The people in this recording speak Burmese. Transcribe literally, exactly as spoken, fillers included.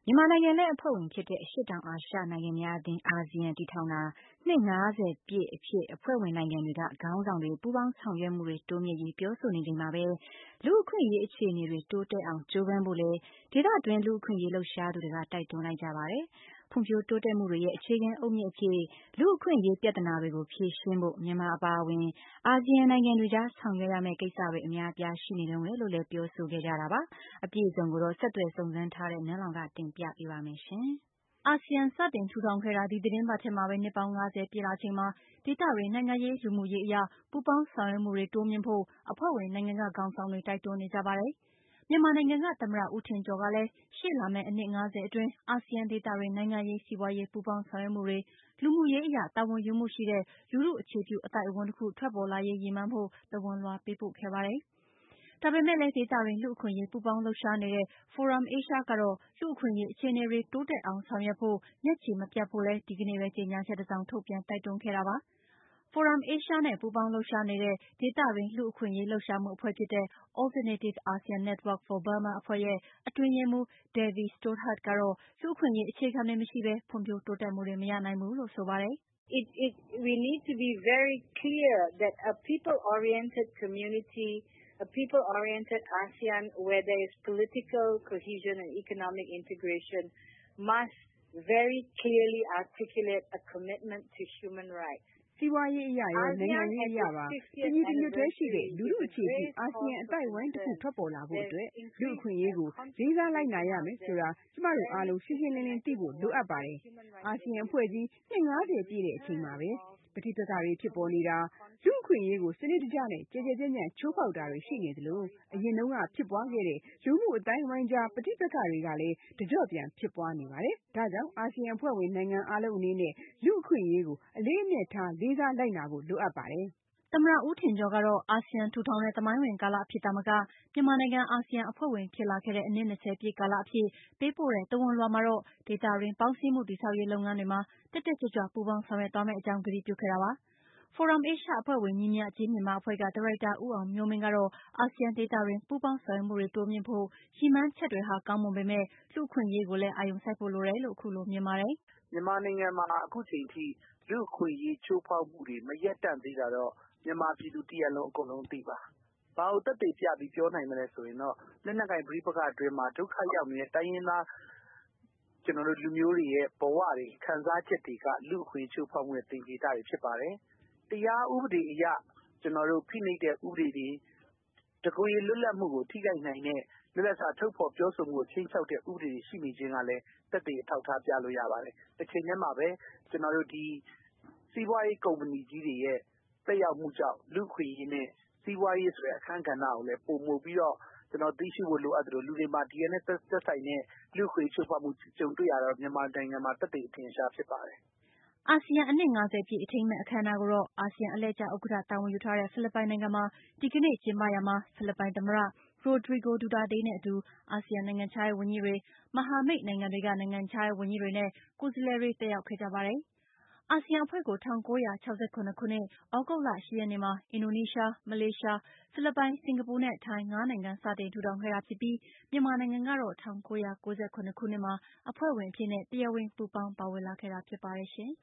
မြန်မာနိုင်ငံလည်းအဖွဲ့ဝင်ဖြစ်တဲ့အရှေ့တောင်အာရှနိုင်ငံများအသင်းအာဆီယံတည်ထောင်တာနှစ်၅ဆယ်ပြည့်အဖြစ်အဖွဲ့ဝင်နိုင်ငံတွေကခေါင်းဆောင်တွေပူးပေါင်းဆောင်ရွက်မှုတွေတိုးမြှင့်ရေးပြောဆိုနေချိန်မှာပဲလူ့အခွင့်အရေးအခြေအနေတွေတိုးတက်အောင်ကြိုးပမ်းဖို့လည်းဒေသတွင်းလူ့အခွင့်အရေးလှုပ်ရှားသူတွေကတိုက်တွန်းလိုက်ကြပါတယ်။ဖွံ့ဖြိုးတိုးတက်မှုတွေရဲ့အခြေခံအုတ်မြစ်အဖြစ်လူ့အခွင့်အရေးပြဿနာတွေကိုဖြေရှင်းဖို့မြန်မာအပါအဝင်အာဆီယံနိုင်ငံတွေကြားဆောင်ရွက်ရမယ့်ကိစ္စတွေအများအပြားရှိနေတုန်းပဲလို့လည်းပြောဆိုခဲ့ကြတာပါ။အပြည့်အစုံကိုတော့ဆက်သွယ်စုံစမ်းထားတဲ့နန်းလောင်ကတင်ပြပေးပါမယ်ရှင်။အာဆီယံစတင်ထူထောင်ခဲ့တာဒီသတင်းပတ်ထဲမှာပဲနှစ်ပေါင်း၅ဆယ်ပြည့်လာချိန်မှာဒေသတွင်းနိုင်ငံရေးလူမှုရေးအရာပူးပေါင်းဆောင်ရွက်မှုတွေတိုးမြှင့်ဖို့အဖွဲ့ဝင်နိုင်ငံကခေါင်းဆောင်တွေတိုက်တွန်းနေကြပါတယ်။မြန်မာနိုင်ငံကသမ္မတဦးထင်ကျော်ကလည်းရှေ့လာမယ့်အနှစ်၅ဆယ်အတွင်းအာဆီယံဒေသတွင်းနိုင်ငံရေးစီးပွားရေးပူးပေါင်းဆောင်ရွက်မှုတွေလူမှုရေးအရာတာဝန်ယူမှုရှိတဲ့လူထုအခြေပြုအသိုက်အဝန်းတစ်ခုထွက်ပေါ်လာရေးရည်မှန်းဖို့သဝဏ်လွှာပေးပို့ခဲ့ပါတယ်။ဒါပေမဲ့လည်းဒေသတွင်းလူ့အခွင့်အရေးပူးပေါင်းလှုပ်ရှားနေတဲ့ Forum Asia ကတော့လူ့အခွင့်အရေးအခြေအနေတွေတိုးတက်အောင်ဆောင်ရွက်ဖို့မျက်ခြေမပြတ်ဖို့လည်းဒီကနေ့ပဲကြေညာချက်တစ်စောင်ထုတ်ပြန်တိုက်တွန်းခဲ့တာပါ။ Forum Asia နဲ့ပူးပေါင်းလှုပ်ရှားနေတဲ့ဒေသတွင်းလူ့အခွင့်အရေးလှုပ်ရှားမှုအဖွဲ့ဖြစ်တဲ့ Alternative ASEAN Network for Burma အဖွဲ့ရဲ့အတွင်းရေးမှူး Debbie Stothard ကတော့လူ့အခွင့်အရေးအခြေခံတွေမရှိဘဲဖွံ့ဖြိုးတိုးတက်မှုတွေမရနိုင်ဘူးလို့ဆိုပါတယ်။ It, it, we need to be very clear that a people-oriented community, a people-oriented ASEAN where there is political cohesion and economic integration must very clearly articulate a commitment to human rights. စီးပွားရေးအရာရောနိုင်ငံရေးအရာပါတညီတညွတ်တည်းရှိတဲ့လူထုအခြေပြုအာဆီယံအသိုက်အဝိုင်းတစ်ခုထွက်ပေါ်လာဖို့အတွက်လူ့အခွင့်အရေးကိုလေးစားလိုက်နာရမယ်ဆိုတာကျမတို့အားလုံးရှင်းရှင်းလင်းလင်းသိဖို့လိုအပ်ပါတယ်။အာဆီယံအဖွဲ့ကြီးနှစ်၅ဆယ်ပြည့်တဲ့အချိန်မှာပဲပဋိပက္ခတွေဖြစ်ပေါ်နေတာလူ့အခွင့်အရေးကိုစနစ်တကျနဲ့ကြဲကြဲပြန့်ပြန့်ချိုးဖောက်တာတွေရှိနေသလိုအရင်တုန်းကဖြစ်ပွားခဲ့တဲ့လူမှုအတိုင်းအဝိုင်းကြားပဋိပက္ခတွေကလည်းတကျော့ပြန်ဖြစ်ပွားနေပါတယ်။ဒါကြောင့်အာဆီယံအဖွဲ့ဝင်နိုင်ငံအားလုံးအနေနဲ့လူ့အခွင့်အရေးကိုအလေးအမြတ်ထားလေးစားလိုက်နာဖို့လိုအပ်ပါတယ်။သမ္မတဦးထင်ကျော်ကတော့အာဆီယံထူထောင်တဲ့သမိုင်းဝင်ကာလအဖြစ်သာမကမြန်မာနိုင်ငံအာဆီယံအဖွဲ့ဝင်ဖြစ်လာခဲ့တဲ့အနှစ်၂၀ပြည့်ကာလအဖြစ်ပေးပို့တဲ့သဝဏ်လွှာမှာတော့ဒေသတွင်းပေါင်းစည်းမှုတည်ဆောက်ရေးလုပ်ငန်းတွေမှာတက်တက်ကြွကြွပူးပေါင်းဆောင်ရွက်သွားမယ့်အကြောင်းကတိပြုခဲ့တာပါ။ Forum Asia အဖွဲ့ဝင်ညီမျှခြင်းမြန်မာအဖွဲ့ကဒါရိုက်တာဦးအောင်မျိုးမင်းကတော့အာဆီယံဒေသတွင်းပူးပေါင်းဆောင်ရွက်မှုတွေတိုးမြှင့်ဖို့ရည်မှန်းချက်တွေဟာကောင်းမွန်ပေမဲ့လူ့အခွင့်အရေးကိုလည်းအာရုံစိုက်ဖို့လိုတယ်လို့အခုလိုမြင်ပါတယ်။မြန်မာနိုင်ငံမှာအခုချိန်ထိလူ့အခွင့်အရေးချိုးဖောက်မှုတွေမရပ်တန့်သေးတာတော့မြန်မာပြည်သူတရပ်လုံးအကုန်လုံးသိပါ။ဘာလို့တက်တည်ပြပြီးပြောနိုင်မလဲဆိုရင်တော့လက်နက်ကိုင်ပဋိပက္ခအတွင်းမှာဒုက္ခရောက်နေတဲ့တိုင်းရင်းသားကျွန်တော်တို့လူမျိုးတွေရဲ့ဘဝတွေခံစားချက်တွေကလူ့အခွင့်အရေးချိုးဖောက်မှုရဲ့သင်္ကေတတွေဖြစ်ပါတယ်။တရားဥပဒေအရကျွန်တော်တို့ဖိနှိပ်တဲ့ဥပဒေတွေတကူရေးလွတ်လပ်မှုကိုထိခိုက်နိုင်တဲ့လွတ်လပ်စွာထုတ်ဖော်ပြောဆိုမှုကိုချိန်ချောက်တဲ့ဥပဒေတွေရှိနေခြင်းကလည်းတက်တည်အထောက်ထားပြလို့ရပါတယ်။တစ်ချိန်တည်းမှာပဲကျွန်တော်တို့ဒီစီးပွားရေးကုမ္ပဏီကြီးတွေရဲ့သက်ရောက်မှုကြောင့်လူ့အခွင့်အရေးနဲ့စီးပွားရေးဆိုတဲ့အခန်းကဏ္ဍကိုလည်းပုံမှုပြီးတော့ကျွန်တော်သိရှိဖို့လိုအပ်တယ်လို့လူတွေမှာဒီကနေ့သက်ဆိုင်တဲ့လူ့အခွင့်အရေးချိုးဖောက်မှုကြုံတွေ့ရတော့မြန်မာနိုင်ငံမှာတက်တည်အထင်ရှားဖြစ်ပါတယ်။အာဆီယံအနှစ်၅ဆယ်ပြည့်အထိမ်းအမှတ်အခမ်းအနားကိုတော့အာဆီယံအလှည့်ကျဥက္ကဋ္ဌတာဝန်ယူထားတဲ့ဖိလစ်ပိုင်နိုင်ငံမှာဒီကနေ့ကျင်းပရာမှာဖိလစ်ပိုင်သမ္မတ Rodrigo Duterte နဲ့အတူအာဆီယံနိုင်ငံခြားရေးဝန်ကြီးတွေ၊မဟာမိတ်နိုင်ငံတွေကနိုင်ငံခြားရေးဝန်ကြီးတွေနဲ့ကိုယ်စားလှယ်တွေတက်ရောက်ခဲ့ကြပါတယ်။အာဆီယံအဖွဲ့ကို၁၉၆၇ခုနှစ်သြဂုတ်လ၈ရက်နေ့မှာအင်ဒိုနီးရှား၊မလေးရှား၊ဖိလစ်ပိုင်၊စင်ကာပူနဲ့ထိုင်းငါးနိုင်ငံစတင်ထူထောင်ခဲ့တာဖြစ်ပြီးမြန်မာနိုင်ငံကတော့၁၉၉၇ခုနှစ်မှာအဖွဲ့ဝင်အဖြစ်နဲ့တရားဝင်ပူးပေါင်းပါဝင်လာခဲ့တာဖြစ်ပါတယ်ရှင်